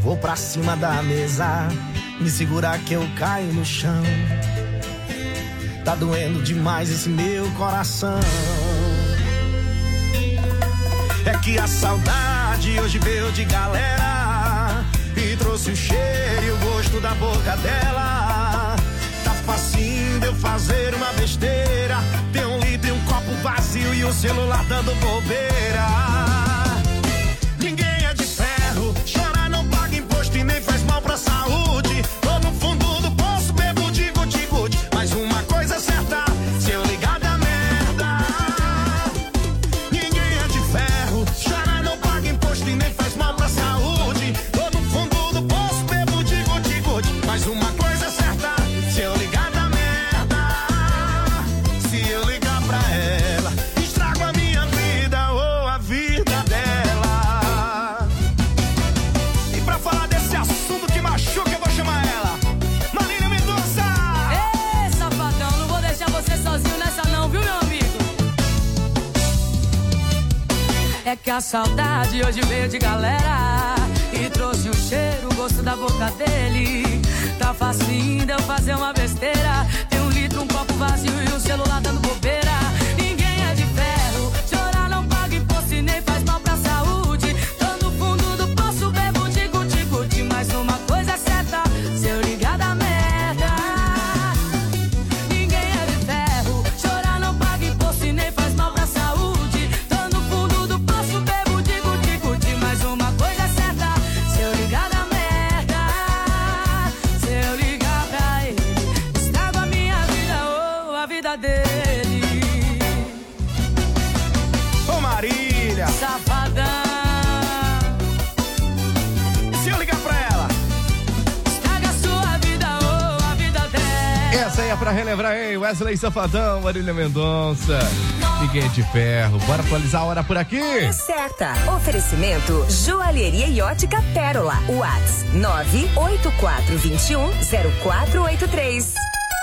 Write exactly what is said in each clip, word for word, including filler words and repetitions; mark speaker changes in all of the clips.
Speaker 1: Vou pra cima da mesa, me segura que eu caio no chão. Tá doendo demais esse meu coração. É que a saudade hoje veio de galera e trouxe o cheiro e o gosto da boca dela. Tá facinho de eu fazer uma besteira, ter um litro e um copo vazio e o celular dando bobeira. Ninguém é de ferro, chorar não paga imposto e nem faz mal pra saúde. Tô no fundo do poço, bebo de guti-guti, mas uma coisa é certa, se eu ligar da merda. Ninguém é de ferro, chorar não paga imposto e nem faz mal pra saúde. Tô no fundo do poço, bebo de guti-guti, mas uma coisa é certa, se eu ligar da merda. Se eu ligar pra ela, estrago a minha vida ou a vida dela. E pra falar desse assunto que machuca, eu vou chamar ela, Marília Mendonça.
Speaker 2: Ê, safadão, não vou deixar você sozinho nessa não, viu, meu amigo? É que a saudade hoje veio de galera e trouxe o cheiro, o gosto da boca dele. Tá facinho de eu fazer uma besteira, tem um litro, um copo vazio e o celular dando bobeira. Ninguém é de ferro, chorar não paga imposto e nem faz mal pra saúde. Tô no fundo do poço, bebo de guti-guti, mas uma coisa é certa, se eu ligar da merda. Ninguém é de ferro, chorar não paga imposto e nem faz mal pra saúde. Tô no fundo do poço, bebo de guti-guti, mas uma coisa é certa, se eu ligar da merda. Se eu ligar pra ele, estrago a minha vida ou a vida dele.
Speaker 1: Ô Marília,
Speaker 2: Safadão,
Speaker 1: se eu ligar pra ela.
Speaker 2: estraga a sua vida ou a vida dela.
Speaker 3: Essa aí é pra relembrar, hein? Wesley Safadão, Marília Mendonça. Ninguém é de ferro. Bora atualizar a hora por aqui.
Speaker 4: Certa. Oferecimento Joalheria e Ótica Pérola. Whats nove oito quatro dois um zero quatro oito três.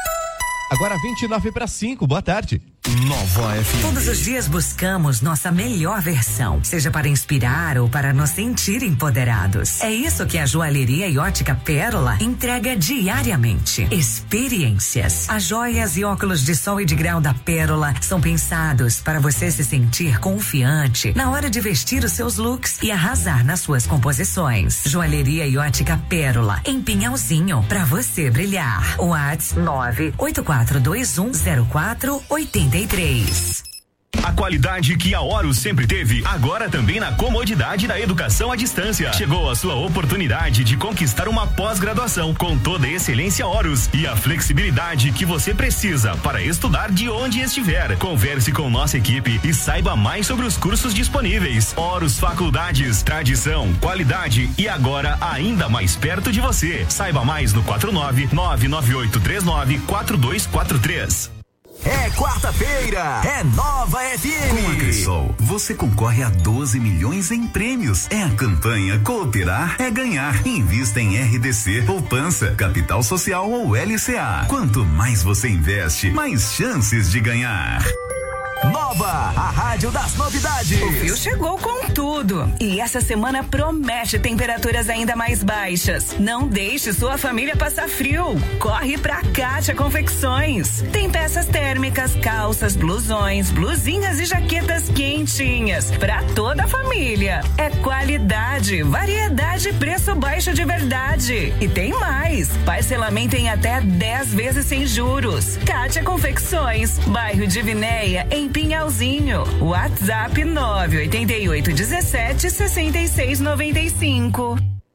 Speaker 3: Agora vinte e nove para cinco. Boa tarde.
Speaker 5: Nova F M.
Speaker 6: Todos os dias buscamos nossa melhor versão, seja para inspirar ou para nos sentir empoderados. É isso que a Joalheria e Ótica Pérola entrega diariamente. Experiências. As joias e óculos de sol e de grau da Pérola são pensados para você se sentir confiante na hora de vestir os seus looks e arrasar nas suas composições. Joalheria e Ótica Pérola, em Pinhalzinho, para você brilhar. WhatsApp nove oito quatro dois um zero quatro oito três.
Speaker 7: A qualidade que a Horus sempre teve, agora também na comodidade da educação à distância. Chegou a sua oportunidade de conquistar uma pós-graduação com toda a excelência Horus e a flexibilidade que você precisa para estudar de onde estiver. Converse com nossa equipe e saiba mais sobre os cursos disponíveis. Horus Faculdades, tradição, qualidade e agora ainda mais perto de você. Saiba mais no quatro nove nove nove oito três nove quatro dois quatro três.
Speaker 5: É quarta-feira, é Nova F M. Com a Cressol, você concorre a doze milhões em prêmios. É a campanha Cooperar é Ganhar. Invista em R D C, poupança, capital social ou L C A. Quanto mais você investe, mais chances de ganhar. Nova, a rádio das novidades.
Speaker 8: O frio chegou com tudo e essa semana promete temperaturas ainda mais baixas. Não deixe sua família passar frio. Corre pra Kátia Confecções. Tem peças térmicas, calças, blusões, blusinhas e jaquetas quentinhas pra toda a família. É qualidade, variedade e preço baixo de verdade. E tem mais, parcelamento em até dez vezes sem juros. Kátia Confecções, bairro Divinéia, em Pinhalzinho. WhatsApp nove oito oito um sete seis seis nove cinco.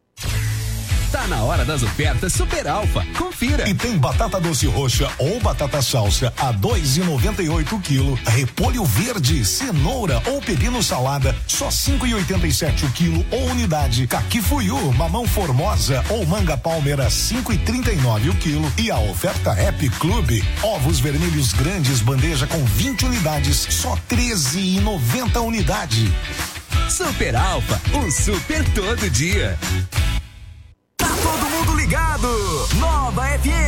Speaker 9: Tá na hora das ofertas Super Alfa. Confira.
Speaker 10: E tem batata doce roxa ou batata salsa a dois e noventa e oito o quilo. Repolho verde, cenoura ou pepino salada só cinco e oitenta e sete o quilo ou unidade. Caqui fuiu, mamão formosa ou manga palmeira cinco e trinta e nove o quilo. E a oferta Happy Club, ovos vermelhos grandes bandeja com vinte unidades só treze e noventa unidade.
Speaker 9: Super Alfa, um super todo dia.
Speaker 5: Tá todo mundo ligado. Nova F M.
Speaker 7: Procurando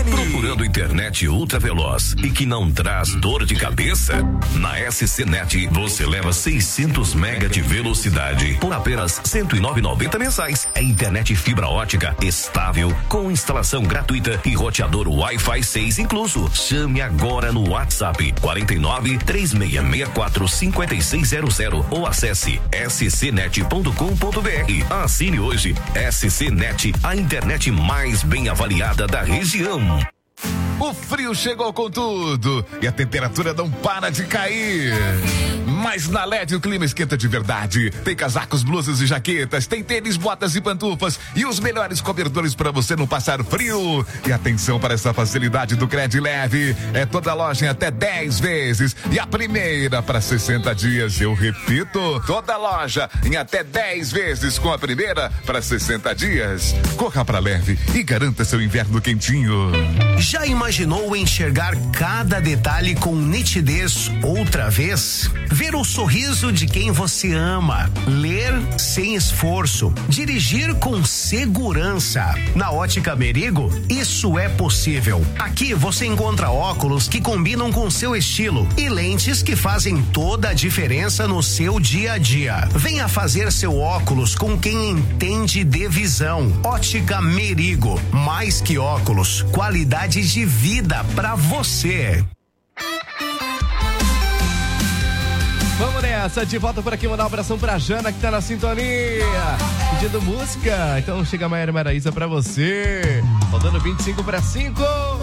Speaker 11: procurando internet ultra veloz e que não traz dor de cabeça? Na S C Net você leva seiscentos mega de velocidade por apenas cento e nove reais e noventa centavos mensais. É internet fibra ótica estável com instalação gratuita e roteador Wi-Fi seis incluso. Chame agora no WhatsApp quarenta e nove, três seis seis quatro, cinco seis zero zero ou acesse s c net ponto com ponto b r. Assine hoje. S C Net, a internet mais bem avaliada da região.
Speaker 3: O frio chegou com tudo e a temperatura não para de cair. Mas na L E D o clima esquenta de verdade. Tem casacos, blusas e jaquetas, tem tênis, botas e pantufas e os melhores cobertores para você não passar frio. E atenção para essa facilidade do Cred Leve. É toda loja em até dez vezes e a primeira para sessenta dias. Eu repito, toda loja em até dez vezes com a primeira para sessenta dias. Corra para Leve e garanta seu inverno quentinho.
Speaker 12: Já imaginou enxergar cada detalhe com nitidez outra vez? Ver o sorriso de quem você ama, ler sem esforço, dirigir com segurança. Na Ótica Merigo, isso é possível. Aqui você encontra óculos que combinam com seu estilo e lentes que fazem toda a diferença no seu dia a dia. Venha fazer seu óculos com quem entende de visão. Ótica Merigo, mais que óculos, qualidade de vida pra você.
Speaker 3: Vamos nessa, de volta por aqui, mandar um abração pra Jana que tá na sintonia, pedindo música. Então chega a Maíra Maraísa pra você, faltando vinte e cinco para cinco.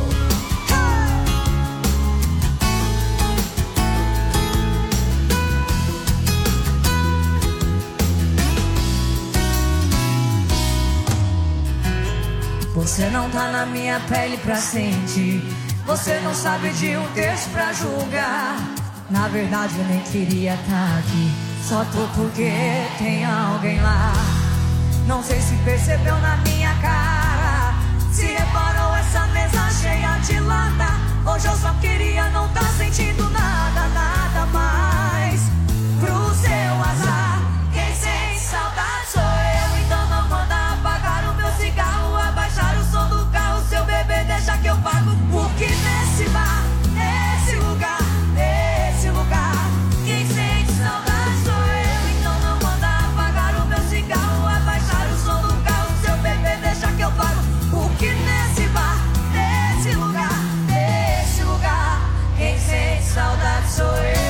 Speaker 2: Você não tá na minha pele pra sentir. Você não sabe de um texto pra julgar. Na verdade eu nem queria tá aqui. Só tô porque tem alguém lá. Não sei se percebeu na minha cara. Se reparou essa mesa cheia de lata. Hoje eu só queria não tá sentindo nada, nada mais. Pro seu azar, quem sente saudade sou eu. Então não manda apagar o meu cigarro, abaixar o som do carro. Seu bebê deixa que eu pago. Porque nesse bar, nesse lugar, nesse lugar, quem sente saudade sou eu. Então não manda apagar o meu cigarro, abaixar o som do carro. Seu bebê deixa que eu pago. Porque nesse bar, nesse lugar, nesse lugar, quem sente saudade sou eu.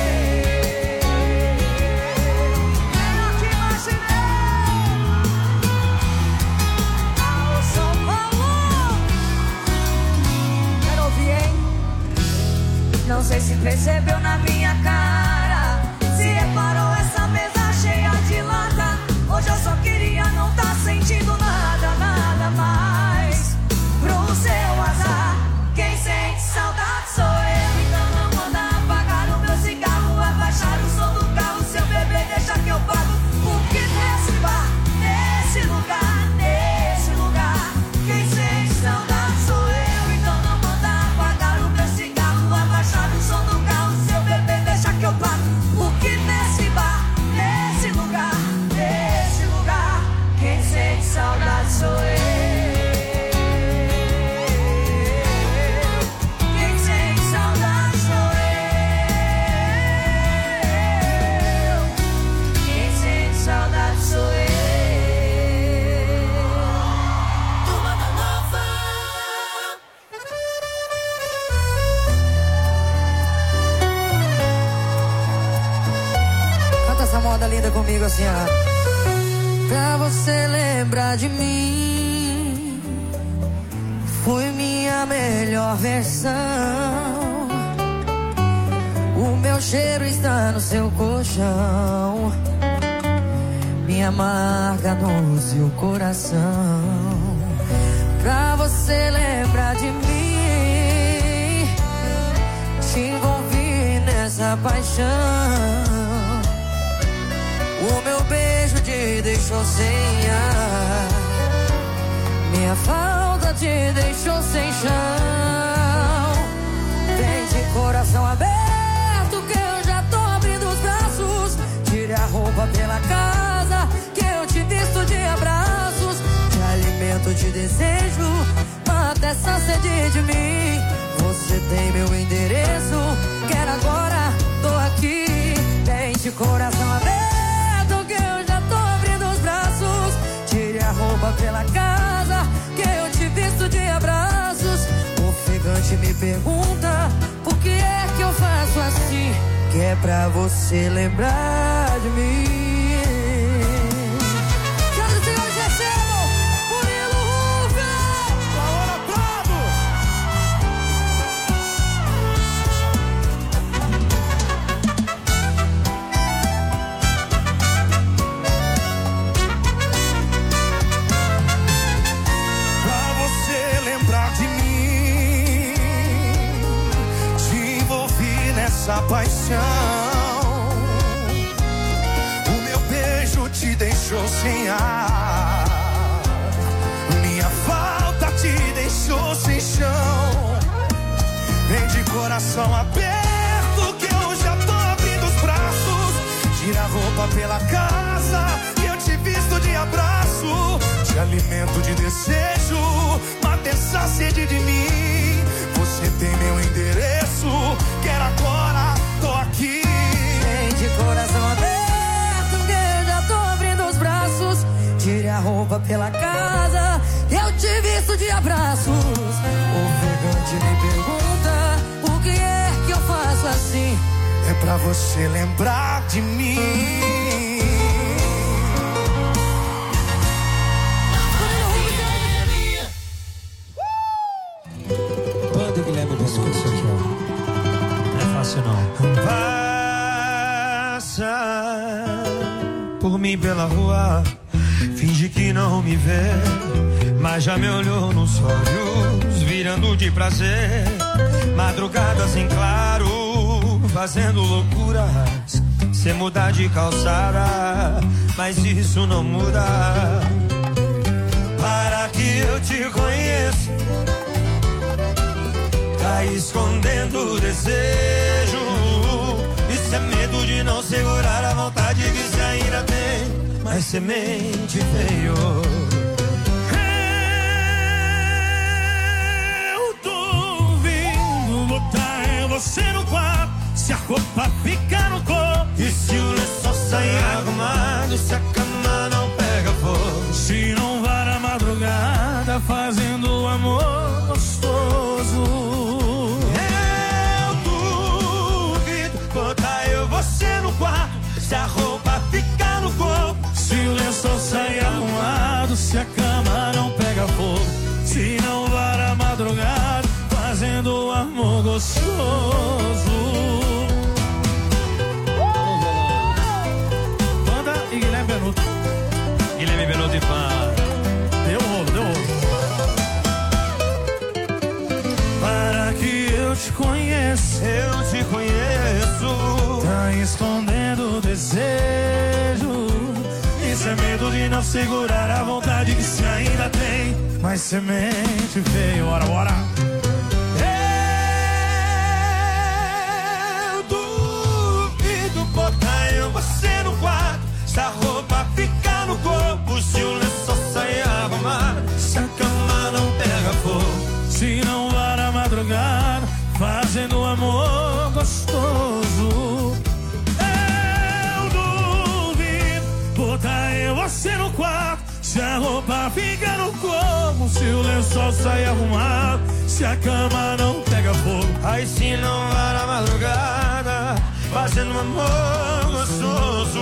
Speaker 2: Não sei se percebeu na minha cara. Se reparou essa mesa cheia de lata. Hoje eu só queria não tá sentindo nada, nada mais. Pro seu azar, quem sente saudade sou eu. Então não manda apagar o meu cigarro, abaixar o som do carro. Seu bebê deixa que eu pago. Porque nesse bar, nesse lugar, nesse lugar, quem sente saudade sou eu. Então não manda apagar o meu cigarro, abaixar o som do carro. Seu bebê deixa que eu pago. Porque nesse bar, nesse lugar, nesse lugar, quem sente saudade sou eu. Quem sente saudade sou eu. Quem sente saudade sou eu. Turma Nova. Canta essa moda linda comigo assim, ó. Pra você lembrar de mim, fui minha melhor versão. O meu cheiro está no seu colchão, minha marca no seu coração. Pra você lembrar de mim, te envolvi nessa paixão. O meu beijo te deixou sem ar, minha falta te deixou sem chão. Vem de coração aberto que eu já tô abrindo os braços. Tire a roupa pela casa que eu te visto de abraços. Te alimento de desejo, mata essa sede de mim. Você tem meu endereço, quero agora, tô aqui. Tem de coração aberto que eu já tô abrindo os braços. Tire a roupa pela casa, que eu te visto de abraços. Ofegante me pergunta, por que é que eu faço assim? Que é pra você lembrar de mim.
Speaker 1: Essa paixão, o meu beijo te deixou sem ar, minha falta te deixou sem chão. Vem de coração aberto que eu já tô abrindo os braços. Tira a roupa pela casa que eu te visto de abraço. Te alimento de desejo, mata essa sede de mim. Você tem meu endereço, quero agora, tô aqui.
Speaker 2: Vem de coração aberto que eu já tô abrindo os braços. Tire a roupa pela casa, eu te visto de abraços. O vegante me pergunta, por que é que eu faço assim?
Speaker 1: É pra você lembrar de mim.
Speaker 13: Passa por mim pela rua, finge que não me vê, mas já me olhou nos olhos, virando de prazer. Madrugadas em claro, fazendo loucuras, sem mudar de calçada, mas isso não muda. Para que eu te conheça, tá escondendo o desejo. Isso é medo de não segurar a vontade que você ainda tem, mas semente veio.
Speaker 1: Eu tô vindo botar você no quarto, se a roupa ficar no corpo,
Speaker 13: e se o lençol sair arrumado, se a cama não pega fogo,
Speaker 1: se não vai na madrugada fazendo amor gostoso.
Speaker 13: Botar eu você no quarto, se a roupa ficar no corpo,
Speaker 1: se o lençol sair arrumado, se a cama não pega fogo, se não vai na madrugada fazendo amor gostoso. Banda e Guilherme Benuto.
Speaker 13: Guilherme Benuto e Fã.
Speaker 1: Deu rolo, deu rolo. Para que eu te conheça,
Speaker 13: eu te conheço.
Speaker 1: Tá escondendo o desejo. Isso é medo de não segurar a vontade que se ainda tem, mas semente veio, bora, bora.
Speaker 13: Eu duvido botar eu você no quarto, se a roupa ficar no corpo, se o lençol sair arrumado, se a cama não pega fogo,
Speaker 1: se não vai na madrugada fazendo amor gostoso. Eu duvido botar eu você no quarto, se a roupa fica no corpo, se o lençol sai arrumado, se a cama não pega fogo,
Speaker 13: aí se não vai na madrugada fazendo amor gostoso.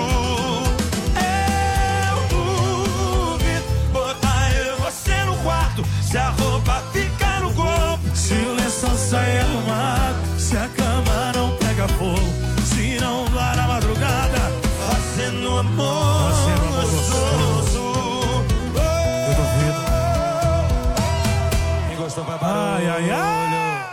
Speaker 13: Eu duvido botar eu você no quarto, se a roupa fica no corpo,
Speaker 1: se o lençol sai arrumado, se a cama não pega fogo, se não vai na madrugada
Speaker 13: fazendo amor, fazendo amor gostoso.
Speaker 1: Eu duvido.
Speaker 13: Quem gostou vai para
Speaker 1: ai, ai, ai.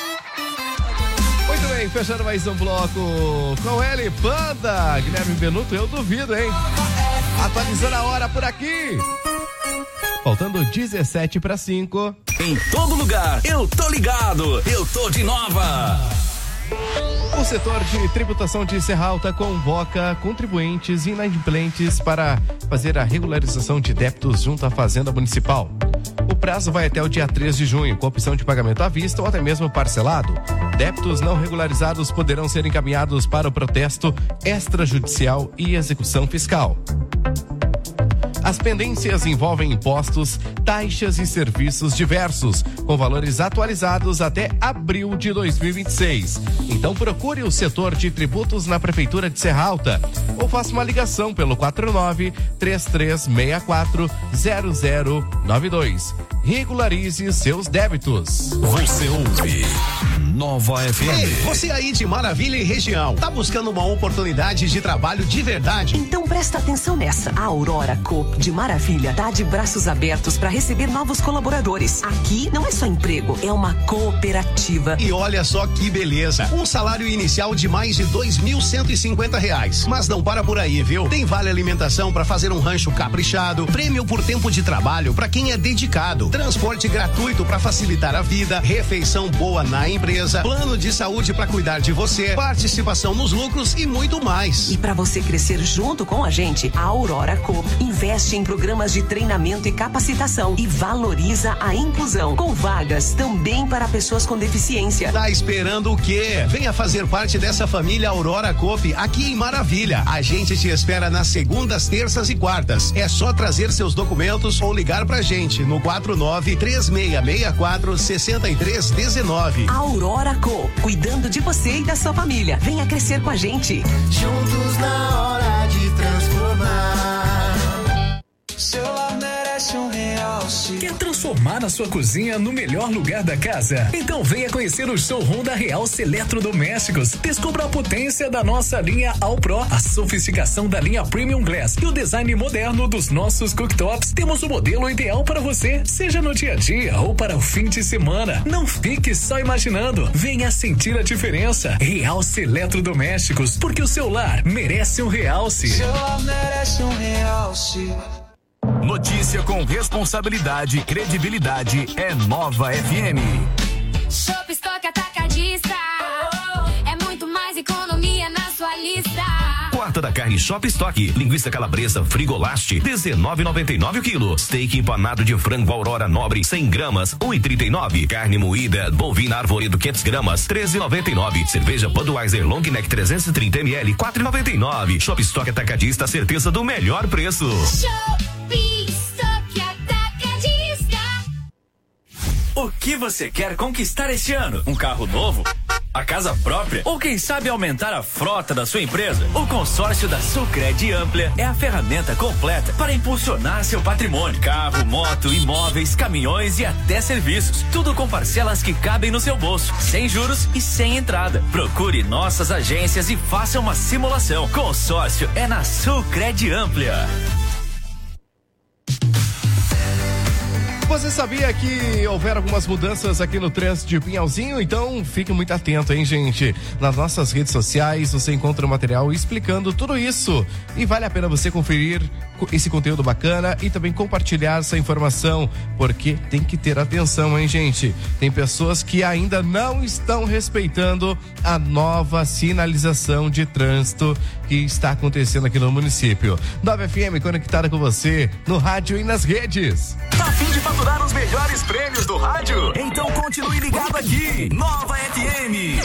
Speaker 9: Muito bem, fechando mais um bloco com ele, Panda, Guilherme Benuto, eu duvido, hein? Atualizando a hora por aqui. Faltando dezessete para cinco.
Speaker 11: Em todo lugar, eu tô ligado, eu tô de nova.
Speaker 9: O setor de tributação de Serra Alta convoca contribuintes inadimplentes para fazer a regularização de débitos junto à Fazenda Municipal. O prazo vai até o dia três de junho, com opção de pagamento à vista ou até mesmo parcelado. Débitos não regularizados poderão ser encaminhados para o protesto extrajudicial e execução fiscal. As pendências envolvem impostos, taxas e serviços diversos, com valores atualizados até abril de dois mil e vinte e seis. Então procure o setor de tributos na Prefeitura de Serra Alta ou faça uma ligação pelo quatro nove, três três seis quatro, zero zero nove dois. Regularize seus débitos.
Speaker 11: Você ouve Nova F M.
Speaker 12: Ei, você aí de Maravilha e região, tá buscando uma oportunidade de trabalho de verdade?
Speaker 14: Então presta atenção nessa. A Aurora Coop de Maravilha tá de braços abertos para receber novos colaboradores. Aqui não é só emprego, é uma cooperativa.
Speaker 12: E olha só que beleza, um salário inicial de mais de dois mil cento e cinquenta reais. Mas não para por aí, viu? Tem vale alimentação para fazer um rancho caprichado, prêmio por tempo de trabalho para quem é dedicado, transporte gratuito para facilitar a vida, refeição boa na empresa, plano de saúde para cuidar de você, participação nos lucros e muito mais.
Speaker 14: E para você crescer junto com a gente, a Aurora Coop investe em programas de treinamento e capacitação e valoriza a inclusão, com vagas também para pessoas com deficiência.
Speaker 12: Tá esperando o quê? Venha fazer parte dessa família Aurora Coop aqui em Maravilha. A gente te espera nas segundas, terças e quartas. É só trazer seus documentos ou ligar pra gente no quatro nove, três seis seis quatro, seis três um nove.
Speaker 14: Aurora Co, cuidando de você e da sua família. Venha crescer com a gente.
Speaker 1: Juntos na hora de transformar.
Speaker 15: Seu lar merece um realce. Quer transformar a sua cozinha no melhor lugar da casa? Então venha conhecer o showroom da Realce Eletrodomésticos. Descubra a potência da nossa linha All Pro, a sofisticação da linha Premium Glass e o design moderno dos nossos cooktops. Temos o modelo ideal para você, seja no dia a dia ou para o fim de semana. Não fique só imaginando. Venha sentir a diferença. Realce Eletrodomésticos, porque o seu lar merece um realce.
Speaker 16: Seu lar merece um realce.
Speaker 7: Notícia com responsabilidade e credibilidade é Nova F M.
Speaker 17: Shop Stock Atacadista. É muito mais economia na sua lista.
Speaker 11: Quarta da carne Shop Stock. Linguiça calabresa Frigolaste, dezenove e noventa e nove o quilo. Steak empanado de frango Aurora Nobre, cem gramas, um e trinta e nove. Carne moída bovina Arvoredo, quinhentas gramas, treze e noventa e nove. Cerveja Budweiser Long Neck trezentos e trinta mililitros, quatro e noventa e nove. Shop Stock Atacadista, certeza do melhor preço.
Speaker 17: Shop Stock Atacadista.
Speaker 15: O que você quer conquistar este ano? Um carro novo? A casa própria? Ou quem sabe aumentar a frota da sua empresa? O consórcio da Sulcred Amplia é a ferramenta completa para impulsionar seu patrimônio. Carro, moto, imóveis, caminhões e até serviços. Tudo com parcelas que cabem no seu bolso, sem juros e sem entrada. Procure nossas agências e faça uma simulação. Consórcio é na Sulcred Amplia.
Speaker 9: Você sabia que houveram algumas mudanças aqui no trânsito de Pinhalzinho? Então fique muito atento, hein, gente? Nas nossas redes sociais você encontra um material explicando tudo isso. E vale a pena você conferir esse conteúdo bacana e também compartilhar essa informação, porque tem que ter atenção, hein, gente? Tem pessoas que ainda não estão respeitando a nova sinalização de trânsito que está acontecendo aqui no município. Nova F M conectada com você no rádio e nas redes.
Speaker 7: Tá a fim de faturar os melhores prêmios do rádio? Então continue ligado aqui. Nova F M.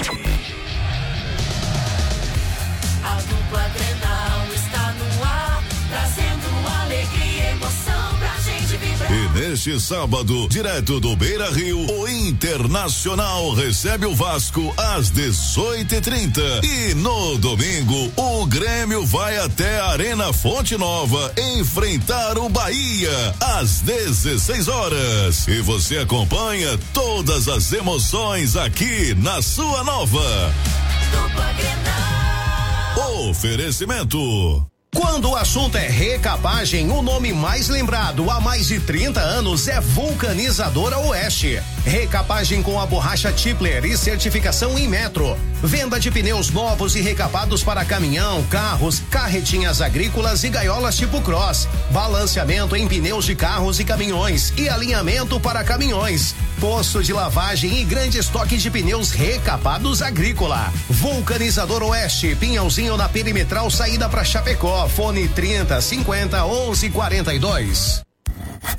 Speaker 17: A dupla Grenal está no ar, trazendo alegria e emoção pra gente vibrar.
Speaker 18: E neste sábado, direto do Beira Rio, o Internacional recebe o Vasco às dezoito e trinta. E no domingo, o Grêmio vai até a Arena Fonte Nova enfrentar o Bahia às dezesseis horas. E você acompanha todas as emoções aqui na sua Nova.
Speaker 17: Dupla Grenal.
Speaker 18: Oferecimento.
Speaker 12: Quando o assunto é recapagem, o nome mais lembrado há mais de trinta anos é Vulcanizadora Oeste. Recapagem com a borracha Tipler e certificação em metro. Venda de pneus novos e recapados para caminhão, carros, carretinhas agrícolas e gaiolas tipo cross. Balanceamento em pneus de carros e caminhões e alinhamento para caminhões. Posto de lavagem e grande estoque de pneus recapados agrícola. Vulcanizador Oeste, Pinhalzinho na Perimetral, saída para Chapecó. Fone trinta, cinquenta, onze, quarenta e dois.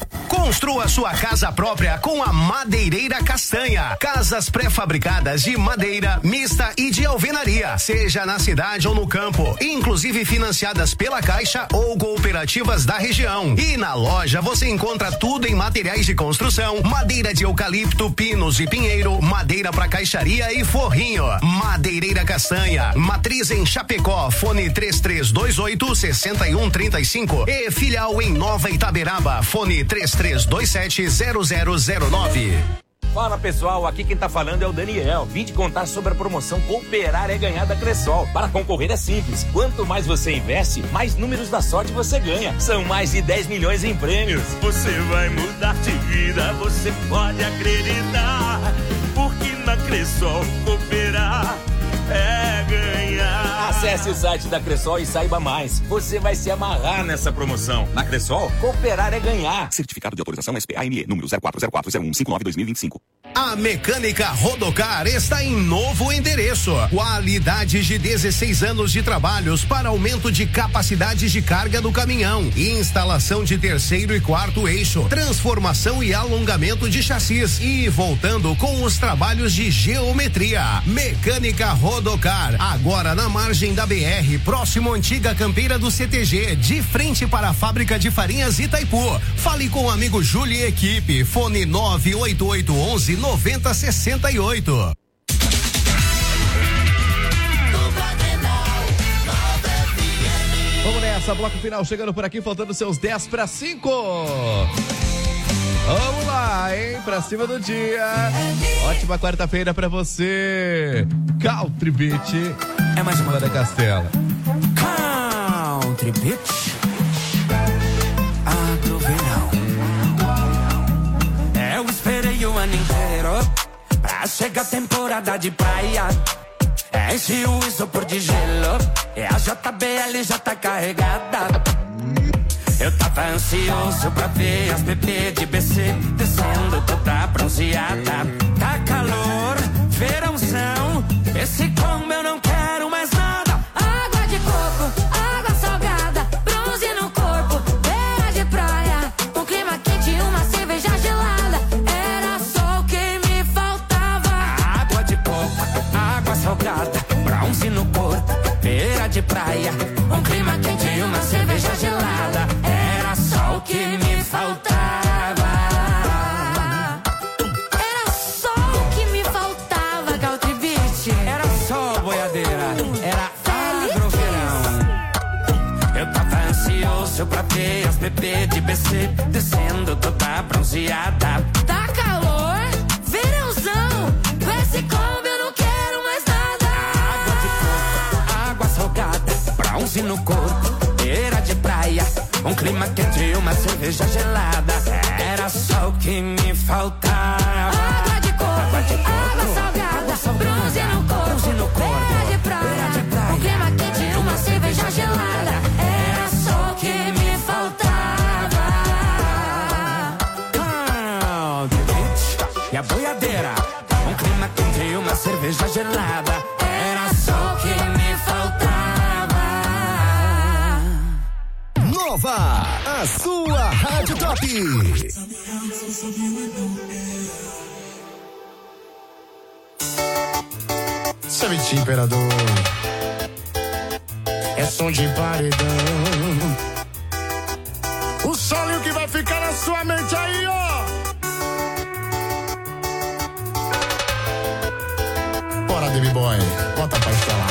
Speaker 12: Construa sua casa própria com a Madeireira Castanha. Casas pré-fabricadas de madeira, mista e de alvenaria, seja na cidade ou no campo, inclusive financiadas pela Caixa ou cooperativas da região. E na loja você encontra tudo em materiais de construção, madeira de eucalipto, pinos e pinheiro, madeira para caixaria e forrinho. Madeireira Castanha, matriz em Chapecó, fone três três dois oito, seis um três cinco e filial em Nova Itaberaba, fone três três dois sete zero zero zero nove.
Speaker 19: Fala pessoal, aqui quem tá falando é o Daniel. Vim te contar sobre a promoção Cooperar é Ganhar da Cressol. Para concorrer é simples. Quanto mais você investe, mais números da sorte você ganha. São mais de dez milhões em prêmios. Você vai mudar de vida, você pode acreditar. Porque na Cressol cooperar é ganhar. Acesse o site da Cressol e saiba mais. Você vai se amarrar nessa promoção. Na Cressol, cooperar é ganhar. Certificado de autorização S P A M E, número zero quatro zero quatro zero um cinco nove dois mil e vinte e cinco.
Speaker 12: A Mecânica Rodocar está em novo endereço. Qualidade de dezesseis anos de trabalhos para aumento de capacidades de carga do caminhão, instalação de terceiro e quarto eixo, transformação e alongamento de chassis e voltando com os trabalhos de geometria. Mecânica Rodocar, agora na margem da B R, próximo à antiga campeira do C T G, de frente para a fábrica de farinhas Itaipu. Fale com o amigo Júlio e equipe. Fone nove oito oito um um noventa sessenta e oito.
Speaker 9: Vamos nessa, bloco final chegando por aqui, faltando seus dez para cinco. Vamos lá, hein? Pra cima do dia. Ótima quarta-feira pra você. Country Beat. É mais uma da Castela.
Speaker 20: Country Beat. Agro verão. Eu esperei o ano inteiro pra chegar a temporada de praia. Enche o isopor de gelo e a J B L já tá carregada. Eu tava ansioso pra ver as bebês de B C descendo toda bronzeada. Tá calor, verãozão, esse combo eu não quero mais nada.
Speaker 17: Água de coco, água salgada, bronze no corpo, beira de praia, um clima quente e uma cerveja gelada. Era só o que me faltava.
Speaker 20: Água de coco, água salgada, bronze no corpo, beira de praia, um clima quente e uma cerveja gelada. Era só o que me faltava.
Speaker 17: Era só o que me faltava, Country Beat.
Speaker 20: Era só boiadeira, era agroverão. Eu tava ansioso pra ver as bebês de B C descendo toda bronzeada.
Speaker 17: Tá calor, verãozão, com esse combo eu não quero mais nada.
Speaker 20: Água de coco, água salgada, bronze no corpo, beira de praia, um clima quente e uma cerveja gelada. Era só o que me faltava.
Speaker 17: Água de coco,
Speaker 20: água, de coco,
Speaker 17: água salgada,
Speaker 20: água salgada,
Speaker 17: bronze no corpo,
Speaker 20: bronze no corpo,
Speaker 17: beira de praia,
Speaker 20: beira de praia,
Speaker 17: um clima quente e uma cerveja gelada. Era só o que me faltava.
Speaker 20: Country Beat e a boiadeira, um clima quente e uma cerveja gelada. Era só o que me faltava.
Speaker 12: Nova, a sua Rádio Top.
Speaker 1: Savete Imperador. É som de paredão. O solinho que vai ficar na sua mente aí, ó. Bora, David Boy, bota pra estelar.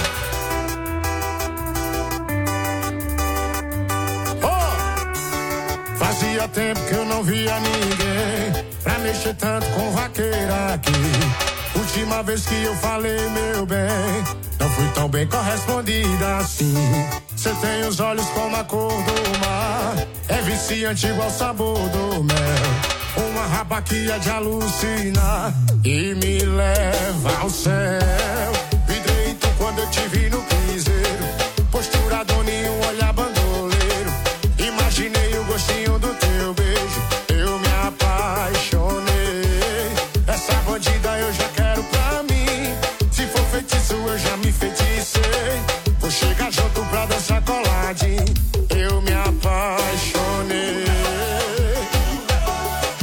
Speaker 1: Fazia tempo que eu não via ninguém pra mexer tanto com vaqueira aqui. Última vez que eu falei, meu bem, não fui tão bem correspondida assim. Cê tem os olhos como a cor do mar, é viciante igual o sabor do mel. Uma raba que é de alucinar e me leva ao céu. Vidreito quando eu te vi no piseiro, postura doninho, olhar bandoleiro. Imaginei o gostinho do teu beijo, eu me apaixonei. Essa bandida eu já quero pra mim, se for feitiço eu já me feiticei. Vou chegar junto pra dançar coladinho, eu me apaixonei.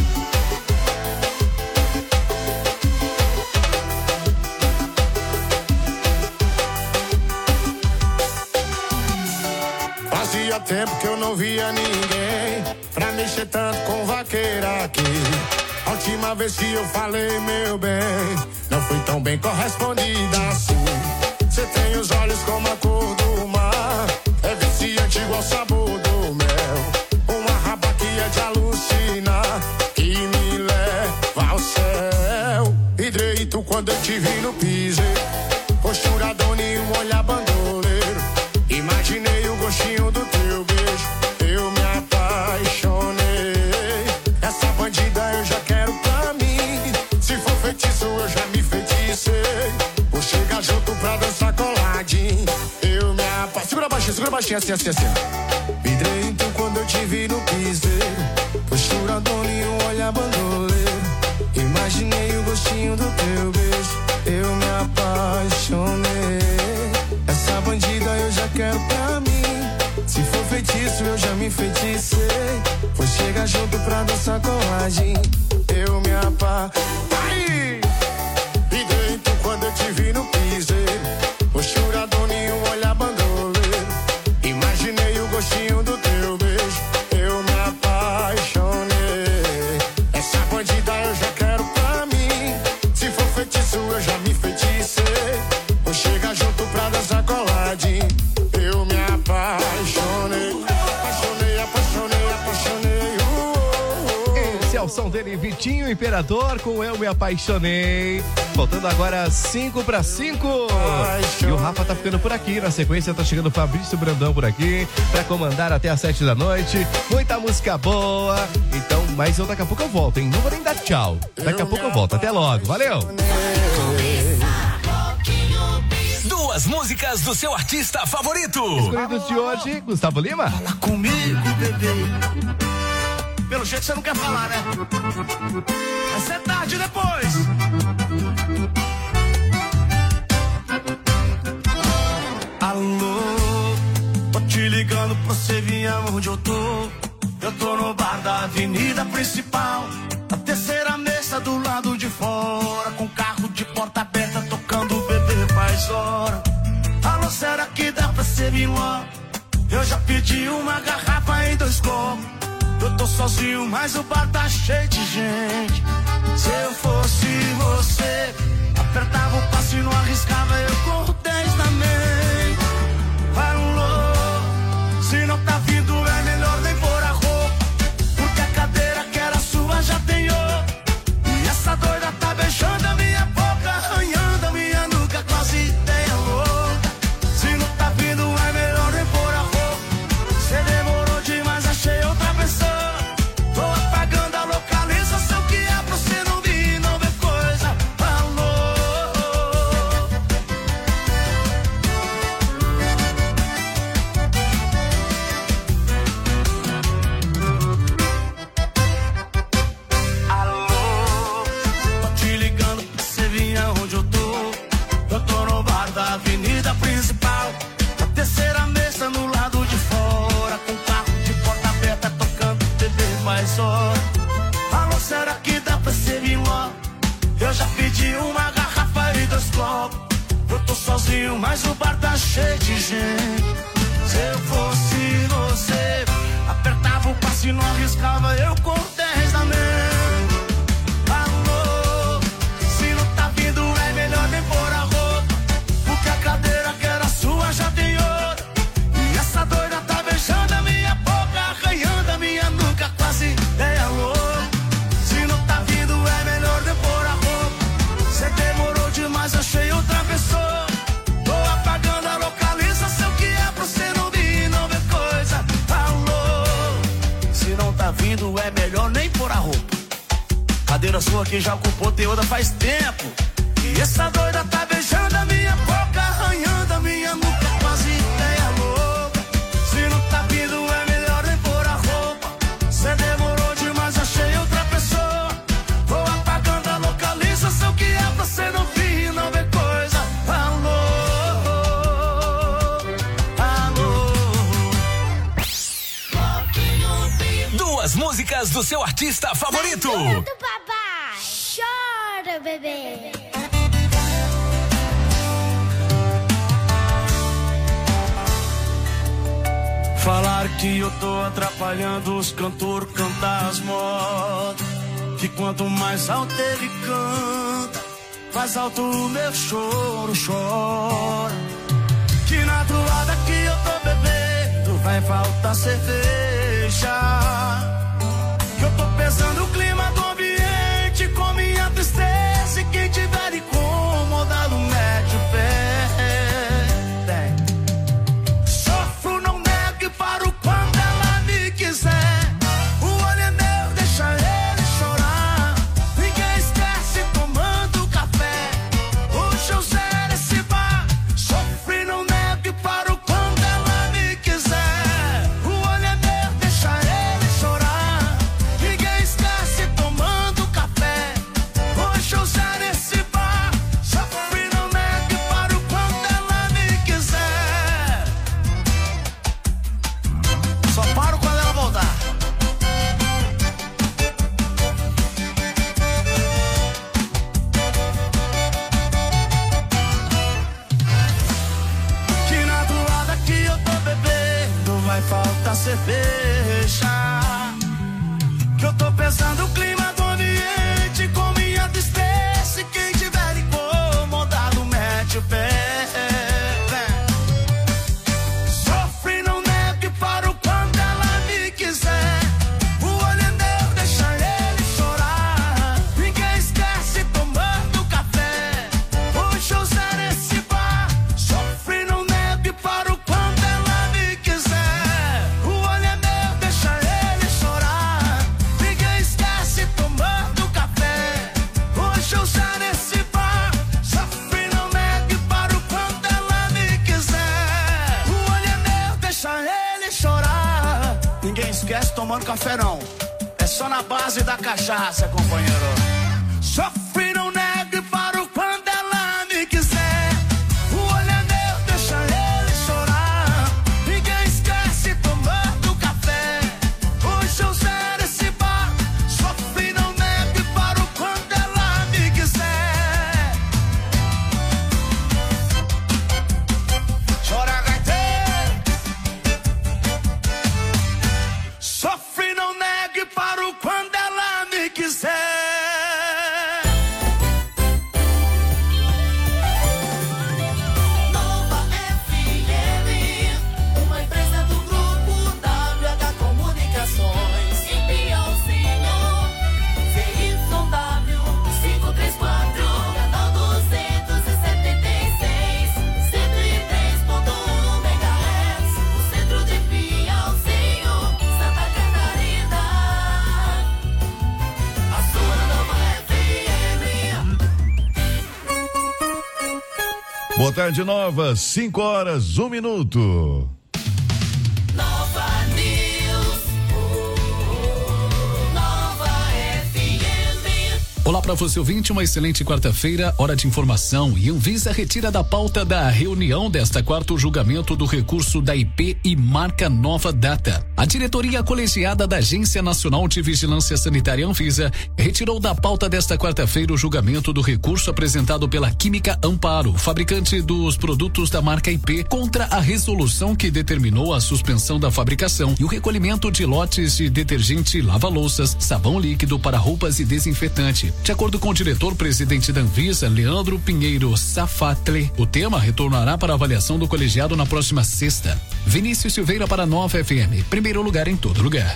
Speaker 1: via ninguém pra mexer tanto com vaqueira aqui. A última vez que eu falei, meu bem, não fui tão bem correspondida assim. Você tem os olhos como a cor do mar, é viciante igual sabor do mel. Uma raba que é de alucinar, que me leva ao céu. Hidreito quando eu te vi no piseiro, postura dona e um olhar bandoleiro. Imaginei o gostinho do teu beijo, eu me apaixonei. Essa bandida eu já quero pra mim, se for feitiço eu já me feiticei. Vou chegar junto pra dançar coladinho, eu me apaixonei. Segura baixinho, segura baixinho, assim, assim, assim. Vidrei então quando eu te vi no piseiro, postura dona e um olhar bandoleiro. Imaginei o gostinho do teu beijo, eu me apaixonei. Essa bandida eu já quero pra mim, se for feitiço eu já me feiticei. Vou chegar junto pra dançar colagem, eu me apaixonei. E dentro quando eu te vi no piseiro, postura dona e um olhar bandoleiro. Imaginei o gostinho do teu beijo, eu me apaixonei. Essa bandida eu já quero pra mim, se for feitiço eu já me feiticei. Vou chegar junto pra dançar coladinho, eu me apaixonei. Apaixonei, apaixonei, apaixonei. Uh, uh, uh.
Speaker 9: Esse é o som dele, Vitinho Imperador, com Eu Me Apaixonei. Faltando agora cinco para cinco. E o Rafa tá ficando por aqui. Na sequência tá chegando o Fabrício Brandão por aqui pra comandar até às sete da noite. Muita música boa. Então, mas eu daqui a pouco eu volto, hein? Não vou nem dar tchau. Daqui a pouco eu volto. Até logo. Valeu!
Speaker 15: Duas músicas do seu artista favorito.
Speaker 9: Escolhidos de hoje, Gustavo Lima.
Speaker 1: Fala comigo, bebê. Pelo jeito você não quer falar, né? Vai ser tarde depois. Alô, tô te ligando pra você vir aonde eu tô. Eu tô no bar da avenida principal, a terceira mesa do lado de fora, com carro de porta aberta tocando o bebê faz hora. Alô, será que dá pra você vir lá? Eu já pedi uma garrafa em dois copos. Eu tô sozinho, mas o bar tá cheio de gente. Se eu fosse você, apertava o passo e não arriscava, eu corro dez também. Alô, se não tá vindo é melhor nem pôr a roupa, porque a cadeira que era sua já tem outro. E essa doida tá beijando a minha boca, arranhando a minha nuca, quase ideia louca. Se não tá vindo é melhor nem pôr a roupa. Cê demorou demais, achei outra pessoa. Tô apagando a localização que é pra você não vir, não ver coisa. Alô. Alô, tô te ligando pra você vir aonde eu tô. Eu tô no bar da avenida principal, a terceira mesa no lado de fora, com carro de porta aberta tocando bebê mais hora. Alô, será que dá pra você vir lá? Eu já pedi uma garrafa e dois copos. Eu tô sozinho, mas o bar tá cheio de gente. Se eu fosse você, apertava o passo e não arriscava, eu corro dez também. Alô, se não tá vindo é melhor nem pôr a roupa, porque a cadeira que era sua já tem outra. E essa doida tá beijando a minha boca, arranhando a minha nuca, quase ideia louca. Se não tá vindo é melhor nem pôr a roupa. Cê demorou demais, achei outra pessoa. Tô apagando a localização que é pra você não vir, não ver coisa. Alô, se não tá vindo é melhor nem pôr a roupa. Cadeira sua que já ocupou teoda faz tempo. E essa doida tá beijando a minha boca, arranhando a minha nuca, quase ideia louca. Se não tá vindo é melhor nem pôr a roupa. Cê demorou demais, achei outra pessoa. Tô apagando a localização que é pra você não vir, não ver coisa. Alô, alô.
Speaker 15: Duas músicas do seu artista favorito.
Speaker 17: Do papai, chora, bebê.
Speaker 13: Falar que eu tô atrapalhando os cantores cantar as modas. Que quanto mais alto ele canta, mais alto o meu choro chora. Que na toada que eu tô bebendo vai faltar cerveja. Que eu tô pesando o clima do ambiente com minha tristeza. E quem tiver incomodado mete o pé. Sofro, não nego e paro quando ela me quiser. O olho é meu, deixa ele chorar. Ninguém esquece tomando café. Hoje eu zero esse bar. Sofro, não nego e paro quando ela me quiser. O olho é meu, deixa ele chorar. Ninguém esquece tomando café. Hoje eu zero esse bar. Sofro, não nego e paro quando ela me quiser. Só paro quando ela voltar. Que na toada que eu tô bebendo vai faltar cerveja. Que eu tô pesando o clima do ambiente com minha tristeza. E quem tiver incomodado mete o pé. Sofre, não nego e paro quando ela me quiser. O olho é meu, deixa ele chorar. Ninguém esquece tomando café. Hoje eu zero esse bar. Sofre, não nego e paro quando ela me quiser. O olho é meu, deixa ele chorar. Ninguém esquece tomando café. Hoje eu zero esse bar. Sofre, não nego e paro quando ela me quiser. O olho é meu, deixa ele chorar. Ninguém esquece tomando café não. É só na base da cachaça, companheiro. Sofre, não nego e paro quando ela me quiser. O olho é meu, deixa ele chorar. Ninguém esquece tomando café. Hoje eu zero esse bar. Sofre, não nego e paro quando ela me quiser. Chora, gaiteiro. Sofre, não nego e paro quando ela me quiser.
Speaker 17: Nova F M, uma empresa do grupo W H Comunicações. Em Piauzinho, C Y W quinhentos e trinta e quatro, canal duzentos e setenta e seis, cento e três ponto um megahertz, no centro de Piauzinho, Santa Catarina. A sua Nova F M.
Speaker 18: Boa tarde, Nova. cinco horas, um minuto.
Speaker 17: Nova News. Nova F M.
Speaker 15: Olá para você ouvinte, uma excelente quarta-feira, hora de informação. E Anvisa retira da pauta da reunião desta quarta o julgamento do recurso da I P e marca nova data. A diretoria colegiada da Agência Nacional de Vigilância Sanitária Anvisa retirou da pauta desta quarta-feira o julgamento do recurso apresentado pela Química Amparo, fabricante dos produtos da marca I P, contra a resolução que determinou a suspensão da fabricação e o recolhimento de lotes de detergente lava-louças, sabão líquido para roupas e desinfetante. De acordo com o diretor-presidente da Anvisa, Leandro Pinheiro Safatle, o tema retornará para avaliação do colegiado na próxima sexta. Vinícius Silveira para Nova F M, primeiro lugar em todo lugar.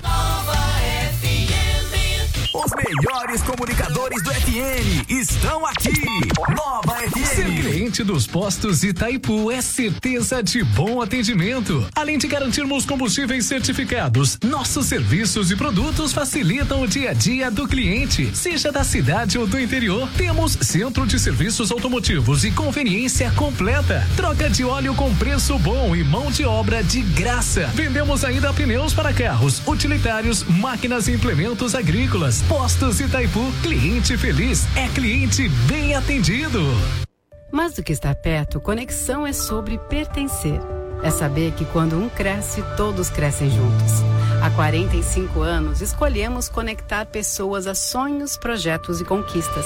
Speaker 5: Os melhores comunicadores do F M estão aqui. Nova F M.
Speaker 15: Ser cliente dos postos Itaipu é certeza de bom atendimento. Além de garantirmos combustíveis certificados, nossos serviços e produtos facilitam o dia a dia do cliente. Seja da cidade ou do interior, temos centro de serviços automotivos e conveniência completa. Troca de óleo com preço bom e mão de obra de graça. Vendemos ainda pneus para carros, utilitários, máquinas e implementos agrícolas. Postos Itaipu, cliente feliz é cliente bem atendido.
Speaker 21: Mais do que estar perto, conexão é sobre pertencer. É saber que quando um cresce, todos crescem juntos. Há quarenta e cinco anos, escolhemos conectar pessoas a sonhos, projetos e conquistas.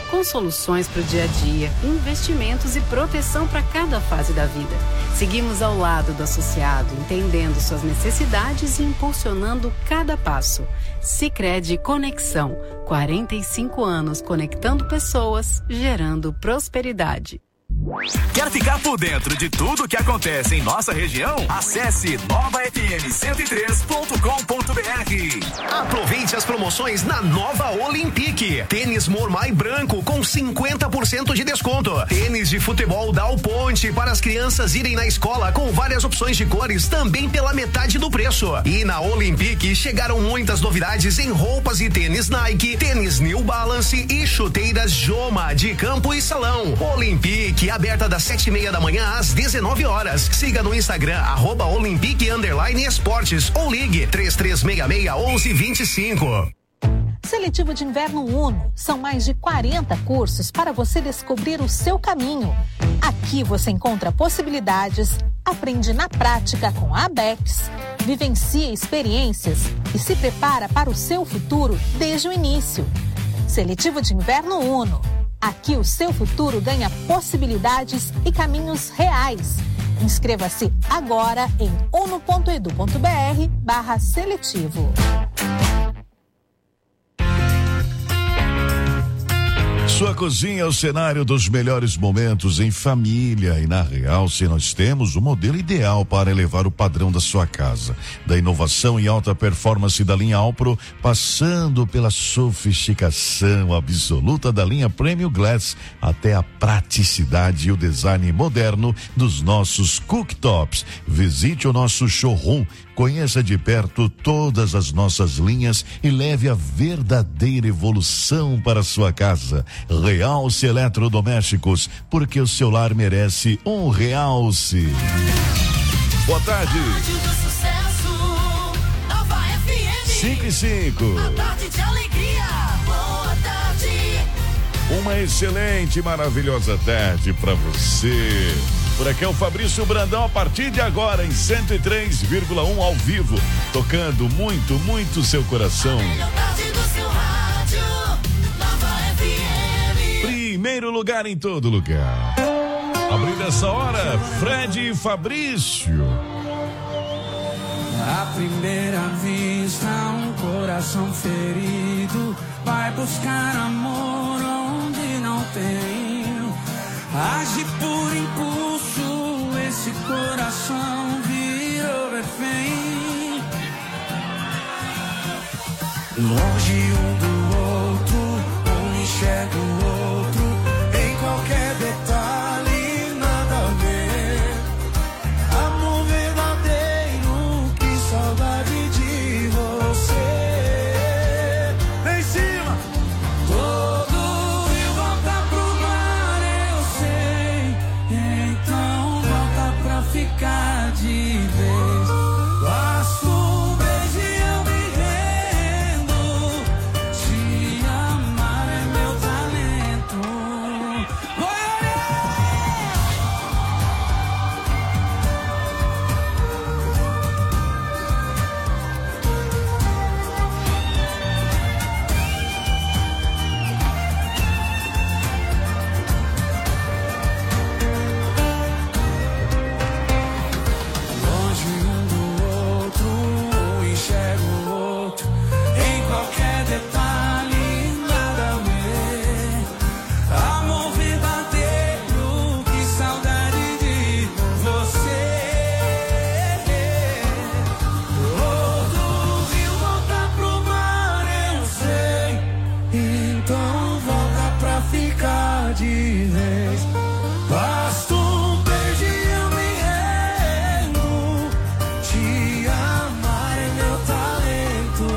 Speaker 21: com soluções para o dia a dia, investimentos e proteção para cada fase da vida. Seguimos ao lado do associado, entendendo suas necessidades e impulsionando cada passo. Sicredi Conexão, quarenta e cinco anos conectando pessoas, gerando prosperidade.
Speaker 4: Quer ficar por dentro de tudo que acontece em nossa região? Acesse nova f m cento e três ponto com ponto b r.
Speaker 12: Aproveite as promoções na Nova Olympique. Tênis Mormai branco com cinquenta por cento de desconto. Tênis de futebol Dal Ponte para as crianças irem na escola com várias opções de cores também pela metade do preço. E na Olympique chegaram muitas novidades em roupas e tênis Nike, tênis New Balance e chuteiras Joma de campo e salão. Olympique aberta das sete e meia da manhã às dezenove horas. Siga no Instagram arroba Olympique underline esportes ou ligue três três seis seis, onze vinte e cinco.
Speaker 22: Seletivo de Inverno Uno. São mais de quarenta cursos para você descobrir o seu caminho. Aqui você encontra possibilidades, aprende na prática com a Abex, vivencia experiências e se prepara para o seu futuro desde o início. Seletivo de Inverno Uno. Aqui o seu futuro ganha possibilidades e caminhos reais. Inscreva-se agora em uno ponto edu ponto br barra seletivo.
Speaker 18: Sua cozinha é o cenário dos melhores momentos em família, e na Realce nós temos o modelo ideal para elevar o padrão da sua casa. Da inovação e alta performance da linha Alpro, passando pela sofisticação absoluta da linha Premium Glass, até a praticidade e o design moderno dos nossos cooktops. Visite o nosso showroom, conheça de perto todas as nossas linhas e leve a verdadeira evolução para a sua casa. Realce Eletrodomésticos, porque o seu lar merece um Realce. Boa tarde. cinco e cinco.
Speaker 17: Boa tarde de alegria. Boa tarde.
Speaker 18: Uma excelente, maravilhosa tarde para você. Por aqui é o Fabrício Brandão, a partir de agora em cento e três vírgula um ao vivo, tocando muito, muito seu coração. Primeiro lugar em todo lugar. Abrindo essa hora, Fred e Fabrício.
Speaker 20: À primeira vista, um coração ferido vai buscar amor onde não tem. Age por impulso, esse coração virou refém. Longe um do outro, um enxerga o outro, em qualquer detalhe, nada a ver. Amor verdadeiro, que saudade de você. Lá em cima, todo rio volta pro mar, eu sei. Então volta pra ficar de vez. Basta um beijo e eu me rendo. Te amar é meu talento. Longe um do outro, um enxerga o outro, em qualquer detalhe, nada a ver. Amor verdadeiro, que saudade de você. Todo rio volta pro mar, eu sei. Então volta pra ficar de vez. Basta um beijo e eu me rendo. Te amar é meu talento.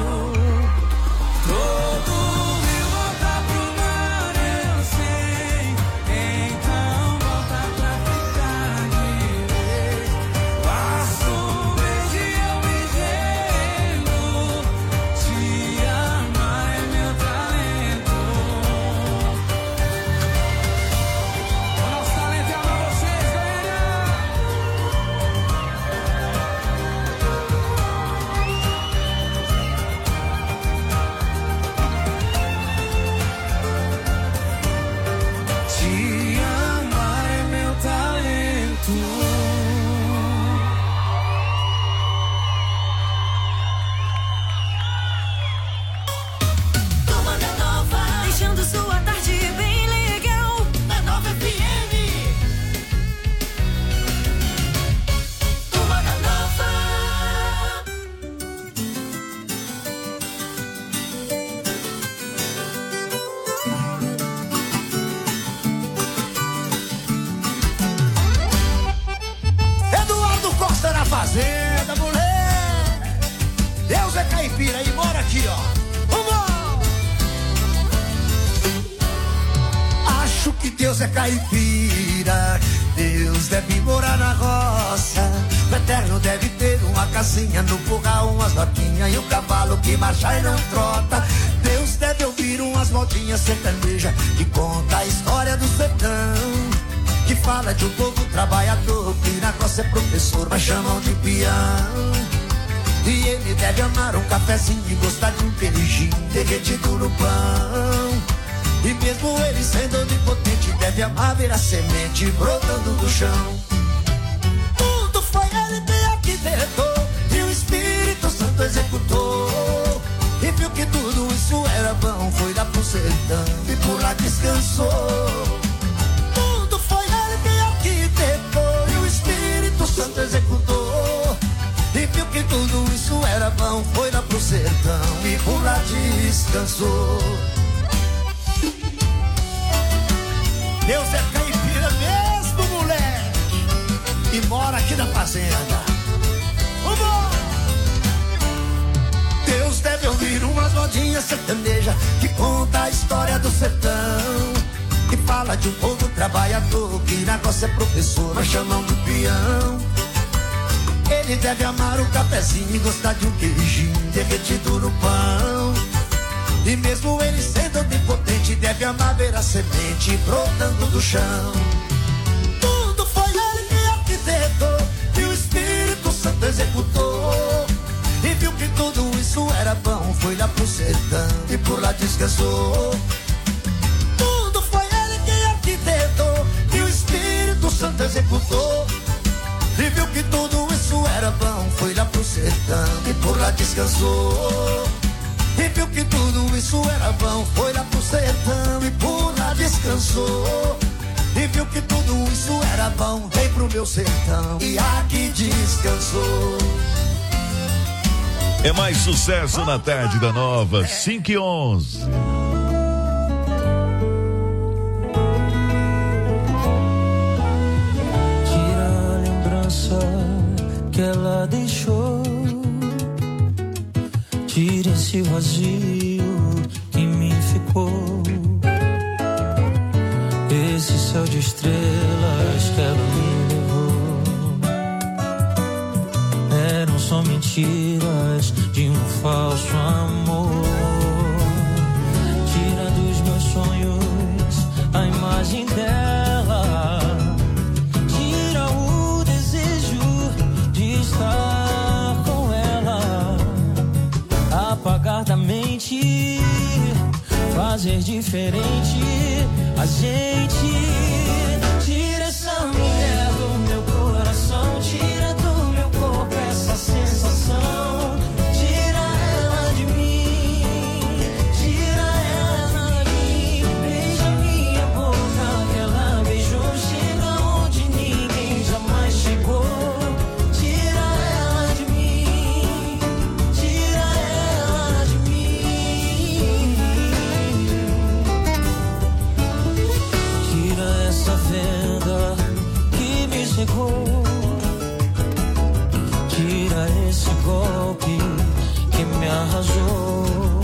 Speaker 20: Todo rio volta pro mar, eu sei. Então volta pra ficar de vez. Basta um beijo e eu me rendo. Te amar é meu talento.
Speaker 1: Deus é caipira, Deus deve morar na roça. O eterno deve ter uma casinha no curral, umas vaquinhas e um cavalo que marcha e não trota. Deus deve ouvir umas modinhas sertanejas que conta a história do sertão, que fala de um povo trabalhador que na roça é professor, mas chamam de peão. E ele deve amar um cafezinho e gostar de um queijinho derretido no pão. E mesmo ele sendo onipotente, deve amar ver a semente brotando do chão. Tudo foi ele que arquitetou e o Espírito Santo executou. E viu que tudo isso era bom, foi lá pro sertão e por lá descansou. Tudo foi ele que arquitetou e o Espírito Santo executou. E viu que tudo isso era bom, foi lá pro sertão e por lá descansou. Deus é caipira mesmo, moleque, e mora aqui na fazenda. Vamos! Deus deve ouvir umas modinhas sertanejas que conta a história do sertão, que fala de um povo trabalhador que na roça é professor, mas chamam de peão. Ele deve amar um cafezinho e gostar de um queijinho derretido no pão. E mesmo ele sendo onipotente, deve amar ver a semente brotando do chão. Tudo foi ele que arquitetou e o Espírito Santo executou. E viu que tudo isso era bom, foi lá pro sertão e por lá descansou. Tudo foi ele que arquitetou e o Espírito Santo executou. E viu que tudo isso era bom, foi lá pro sertão e por lá descansou. E viu que tudo isso era bom, foi lá pro sertão e por lá descansou. E viu que tudo isso era bom, veio pro meu sertão e aqui descansou.
Speaker 3: É mais sucesso na tarde da Nova, cinco e onze.
Speaker 16: Tira a lembrança que ela deixou, tira esse vazio que me ficou, esse céu de estrelas que ela me levou, eram só mentiras de um falso amor. Tira dos meus sonhos a imagem dela, tira o desejo de estar com ela, apagar da mente, fazer diferente a gente. Tira essa mulher do meu coração, tira do meu corpo essa sensação, tira ela de mim, tira ela de mim. Beija minha boca que ela beijou, chega onde ninguém jamais chegou. Tira ela de mim, tira ela de mim. Tira essa venda que me cegou, tira esse golpe que me arrasou.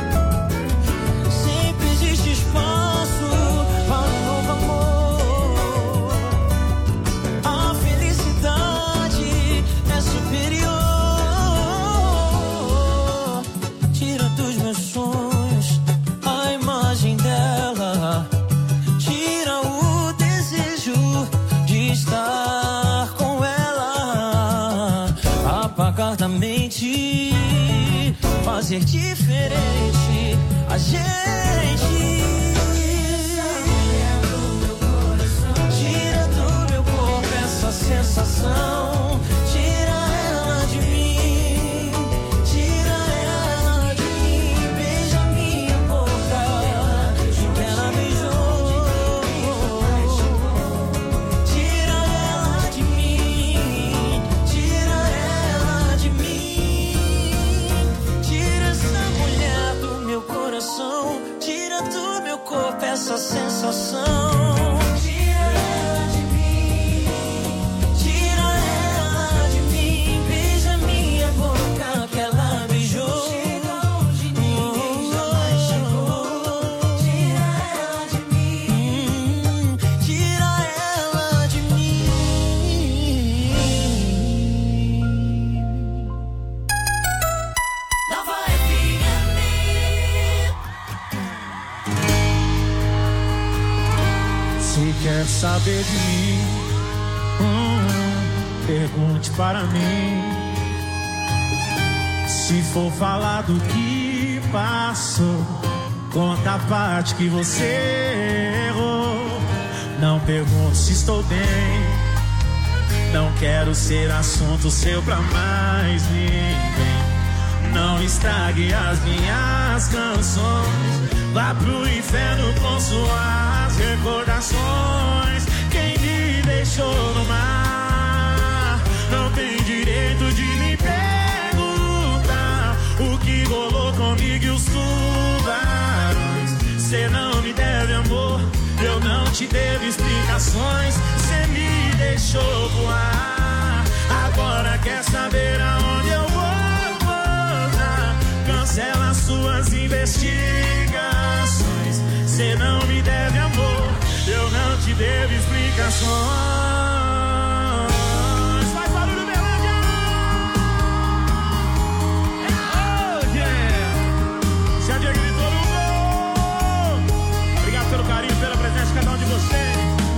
Speaker 16: Sempre existe espaço para um novo amor. A felicidade é superior. Tira dos meus sonhos a imagem dela, tira o desejo de estar com ela, apagar da mente, fazer diferente a gente. Tira do meu corpo essa sensação, tira ela de mim, tira ela de mim. Beija minha boca que ela beijou, tira ela de mim, tira ela de mim. Tira essa mulher do meu coração, tira do meu corpo essa sensação. Tira ela de mim, tira ela de mim. Beija minha boca que ela beijou, chega onde ninguém jamais chegou. Tira ela de mim,
Speaker 13: você quer saber de mim, hum, pergunte para mim. Se for falar do que passou, conta a parte que você errou. Não pergunto se estou bem, não quero ser assunto seu pra mais ninguém. Não estrague as minhas canções, vá pro inferno com suas recordações. Quem me deixou no mar não tem direito de me perguntar o que rolou comigo e os tubarões. Cê não me deve amor, eu não te devo explicações. Cê me deixou voar, agora quer saber aonde eu vou. Cancela suas investigações. Cê não me deve amor, eu não te devo explicações. Faz barulho, Berlândia! Oh, yeah! Se a Diego gritou no gol. Obrigado pelo carinho, pela presença de cada um de vocês.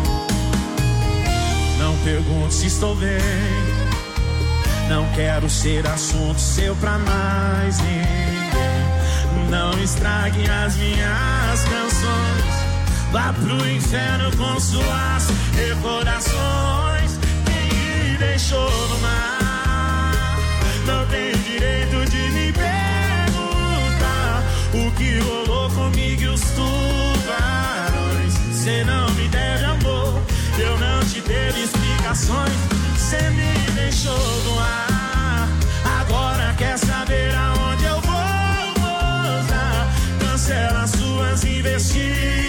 Speaker 13: Não pergunto se estou bem, não quero ser assunto seu pra mais ninguém. Não estrague as minhas canções, vá pro inferno com suas recordações. Quem me deixou no mar não tem o direito de me perguntar o que rolou comigo e os tubarões. Cê não me deve amor, eu não te devo explicações. Cê me deixou no ar, agora quer saber aonde eu vou. Cancela suas investigações.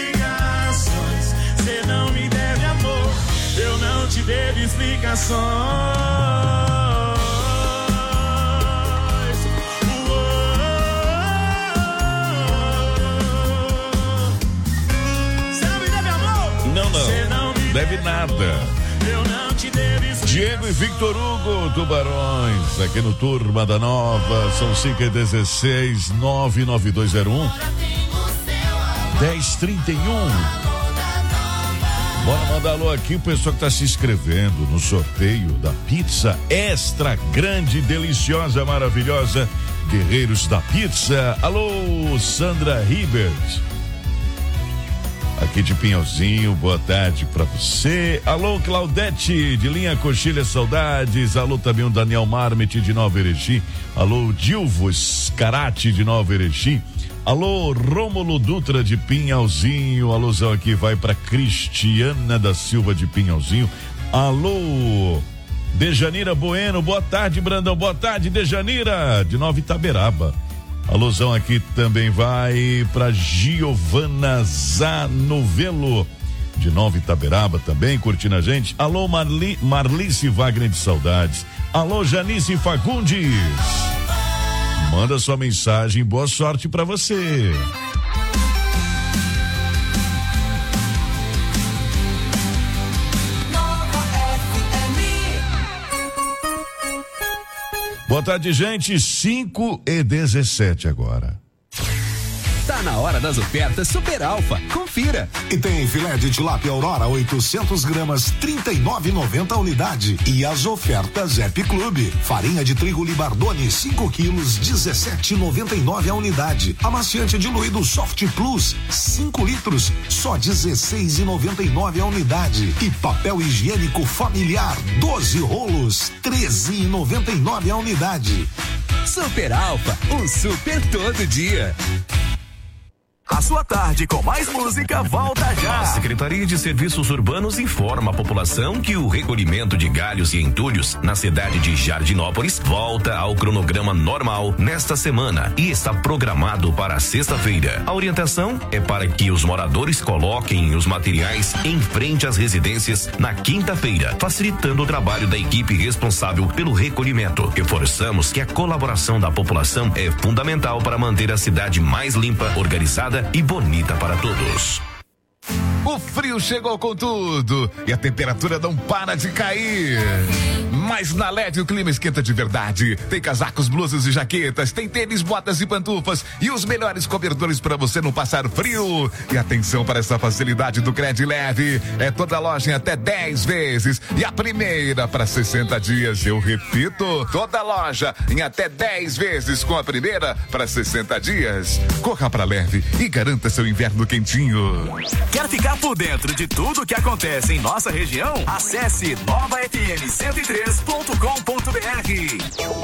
Speaker 13: Cê não me deve amor, eu não te devo explicações. Cê não me deve amor?
Speaker 3: Não, não.
Speaker 13: Cê não me
Speaker 3: deve nada.
Speaker 13: Eu não te devo explicações.
Speaker 3: Diego e Victor Hugo, Tubarões, aqui no Turma da Nova, são cinco e dezesseis, nove nove dois zero um dez trinta e um. Bora mandar alô aqui o pessoal que tá se inscrevendo no sorteio da pizza extra grande, deliciosa, maravilhosa, Guerreiros da Pizza. Alô, Sandra Ribert, aqui de Pinhalzinho, boa tarde pra você. Alô, Claudete, de Linha Coxilha, saudades. Alô, também o Daniel Marmite, de Nova Erechim. Alô, Dilvo Scarati, de Nova Erechim. Alô, Rômulo Dutra, de Pinhalzinho. Alôzão aqui vai pra Cristiana da Silva, de Pinhalzinho. Alô, Dejanira Bueno, boa tarde, Brandão, boa tarde, Dejanira, de Nova Itaberaba. Alôzão aqui também vai pra Giovana Zanovelo, de Nova Itaberaba também, curtindo a gente. Alô, Marli, Marlice Wagner de Saudades. Alô, Janice Fagundes. Manda sua mensagem, boa sorte pra você. Boa tarde, gente. cinco e dezessete agora.
Speaker 6: Tá na hora das ofertas Super Alfa. Confira.
Speaker 10: E tem filé de tilápia Aurora oitocentos gramas, trinta e nove e noventa a unidade. E as ofertas Ep Clube. Farinha de trigo Libardone cinco quilos, dezessete e noventa e nove a unidade. Amaciante diluído Soft Plus cinco litros, só dezesseis e noventa e nove a unidade. E papel higiênico familiar doze rolos, treze e noventa e nove a unidade.
Speaker 6: Super Alfa, um super todo dia.
Speaker 4: A sua tarde com mais música volta já.
Speaker 11: A Secretaria de Serviços Urbanos informa a população que o recolhimento de galhos e entulhos na cidade de Jardinópolis volta ao cronograma normal nesta semana e está programado para sexta-feira. A orientação é para que os moradores coloquem os materiais em frente às residências na quinta-feira, facilitando o trabalho da equipe responsável pelo recolhimento. Reforçamos que a colaboração da população é fundamental para manter a cidade mais limpa, organizada e bonita para todos.
Speaker 3: O frio chegou com tudo e a temperatura não para de cair. Mas na L E D o clima esquenta de verdade. Tem casacos, blusas e jaquetas, tem tênis, botas e pantufas e os melhores cobertores para você não passar frio. E atenção para essa facilidade do Cred Leve. É toda loja em até dez vezes e a primeira para sessenta dias. Eu repito, toda loja em até dez vezes com a primeira para sessenta dias. Corra para Leve e garanta seu inverno quentinho.
Speaker 4: Quer ficar por dentro de tudo que acontece em nossa região? Acesse nova f m cento e três ponto com ponto b r.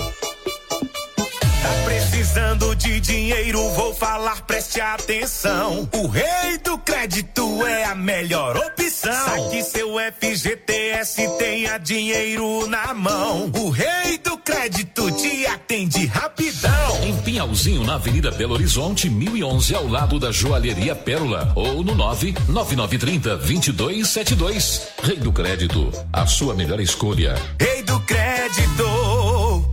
Speaker 1: Tá precisando de dinheiro, vou falar, preste atenção. O Rei do Crédito é a melhor opção. Saque seu F G T S, tenha dinheiro na mão. O Rei do Crédito te atende rapidão.
Speaker 2: Em Pinhalzinho, na Avenida Belo Horizonte, mil e onze, ao lado da Joalheria Pérola. Ou no nove nove nove trinta, vinte e dois setenta e dois. Rei do Crédito, a sua melhor escolha.
Speaker 1: Rei do Crédito.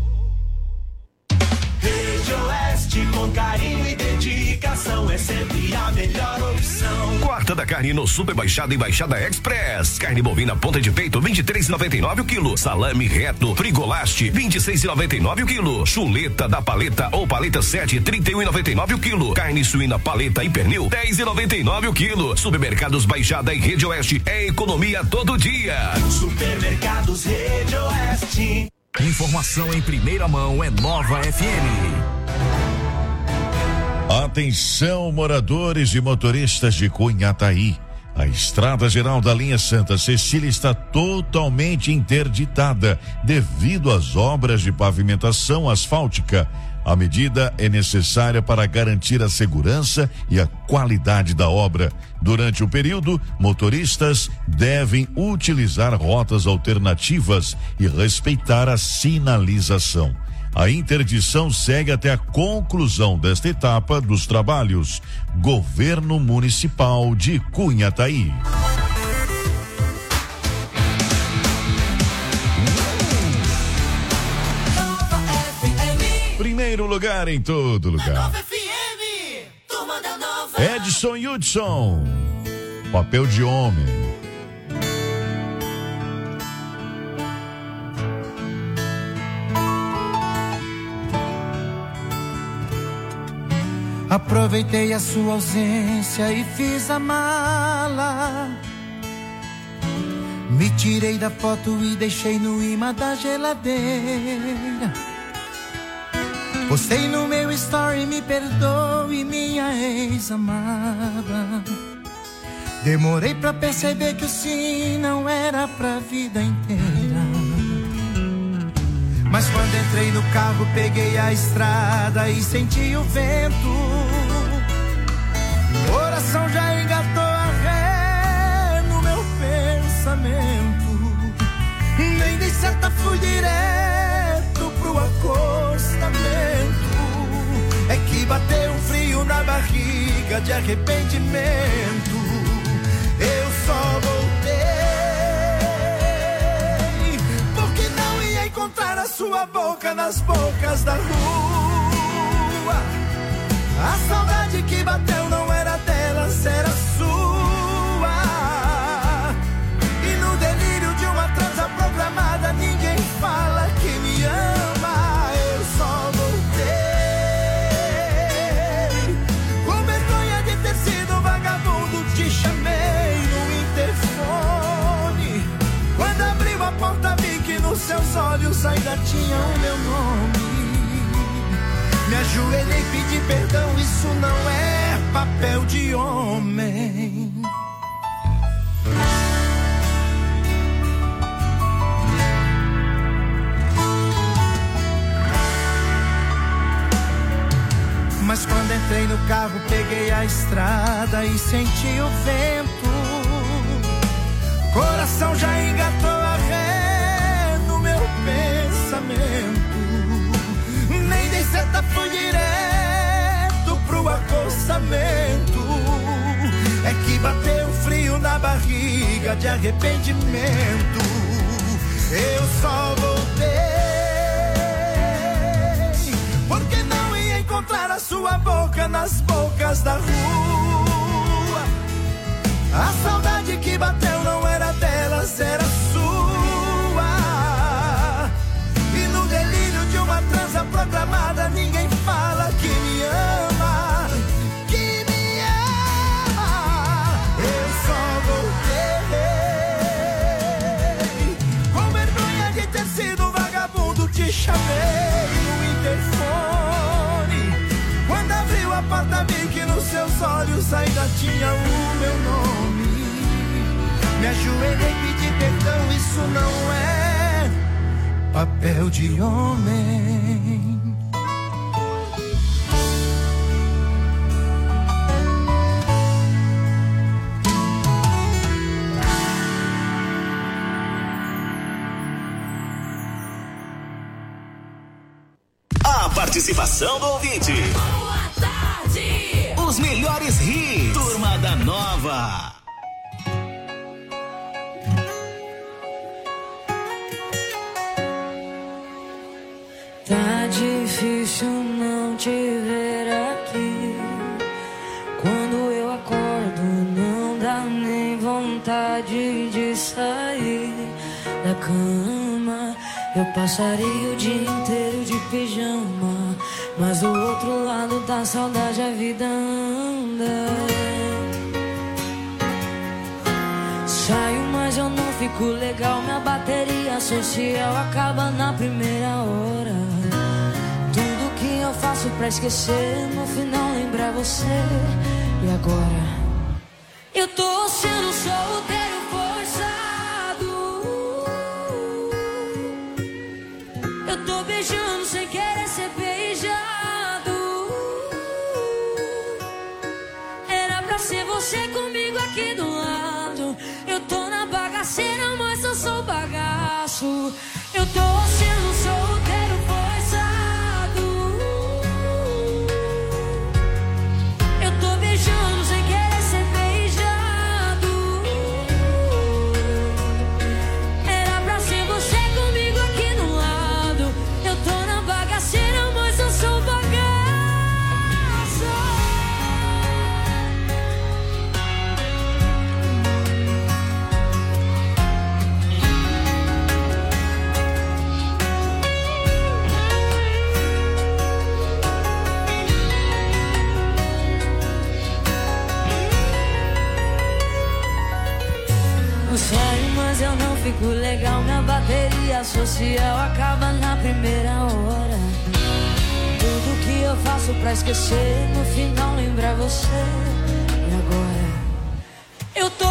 Speaker 1: Com carinho e dedicação é sempre a melhor opção.
Speaker 11: Quarta da carne no Super Baixada e Baixada Express. Carne bovina ponta de peito vinte e três e noventa e nove o quilo. Salame reto Frigolaste vinte e seis e noventa e nove o quilo. Chuleta da paleta ou paleta sete trinta e um e noventa e nove o quilo. Carne suína paleta e pernil dez e noventa e nove o quilo. Supermercados Baixada e Rede Oeste é economia todo dia.
Speaker 1: Supermercados Rede Oeste.
Speaker 4: Informação em primeira mão é Nova F M.
Speaker 8: Atenção, moradores e motoristas de Cunhataí. A estrada geral da linha Santa Cecília está totalmente interditada devido às obras de pavimentação asfáltica. A medida é necessária para garantir a segurança e a qualidade da obra. Durante o período, motoristas devem utilizar rotas alternativas e respeitar a sinalização. A interdição segue até a conclusão desta etapa dos trabalhos. Governo Municipal de Cunhataí. Primeiro lugar em todo lugar. Edson Hudson. Papel de homem.
Speaker 23: Aproveitei a sua ausência e fiz a mala. Me tirei da foto e deixei no imã da geladeira. Postei no meu story, me perdoe, minha ex-amada. Demorei pra perceber que o sim não era pra vida inteira. Mas quando entrei no carro, peguei a estrada e senti o vento. O coração já engatou a ré no meu pensamento. Nem dei seta, fui direto pro acostamento. É que bateu um frio na barriga de arrependimento. Eu só voltei encontrar a sua boca nas bocas da rua. A saudade que bateu não era dela, era sua. E no delírio de uma transa programada, ninguém fala que me ama. Eu só voltei com vergonha de ter sido vagabundo. Te chamei no interfone. Quando abriu a porta, vi que nos seus olhos ainda tinha o meu nome. Me ajoelhei, pedi perdão, isso não é papel de homem. Mas quando entrei no carro, peguei a estrada e senti o vento. Coração já engatou a ré no meu pensamento. Nem dei seta, fui direto pro acostamento. É que bateu frio na barriga de arrependimento. Eu só voltei porque não ia encontrar a sua boca nas bocas da rua. A saudade olhos ainda tinha o meu nome. Me ajoelhei e pedi perdão, isso não é papel de homem.
Speaker 4: A participação do ouvinte.
Speaker 17: Boa tarde.
Speaker 4: Os melhores hits. Turma da Nova.
Speaker 7: Tá difícil não te ver aqui. Quando eu acordo, não dá nem vontade de sair da cama. Eu passaria o dia inteiro de pijama, mas do outro lado da saudade a vida anda. Saio, mas eu não fico legal. Minha bateria social acaba na primeira hora. Tudo que eu faço pra esquecer, no final lembrar você. E agora? Eu tô sendo solteiro forçado. Eu tô beijando sem querer ser beijado. Era pra ser você comigo aqui do lado. Eu tô na bagaceira, mas eu sou bagaço. Eu tô sendo solteiro forçado. Eu tô beijando sem querer ser beijado. Era pra ser você comigo aqui do lado. Eu tô na bagaceira, mas eu sou bagaço. Eu saio, mas eu não fico legal. Minha bateria social acaba na primeira hora. Tudo que eu faço pra esquecer, no final lembrar você. E agora? Eu tô